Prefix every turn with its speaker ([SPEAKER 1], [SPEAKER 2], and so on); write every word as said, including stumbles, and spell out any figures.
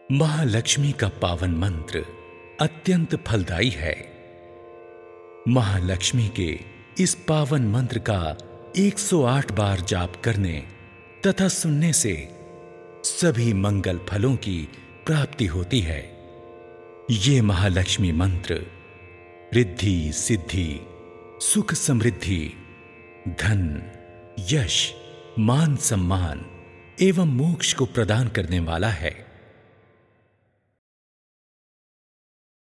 [SPEAKER 1] महालक्ष्मी का पावन मंत्र अत्यंत फलदायी है। महालक्ष्मी के इस पावन मंत्र का एक सौ आठ बार जाप करने तथा सुनने से सभी मंगल फलों की प्राप्ति होती है। ये महालक्ष्मी मंत्र रिद्धि सिद्धि, सुख समृद्धि, धन, यश, मान सम्मान एवं मोक्ष को प्रदान करने वाला है।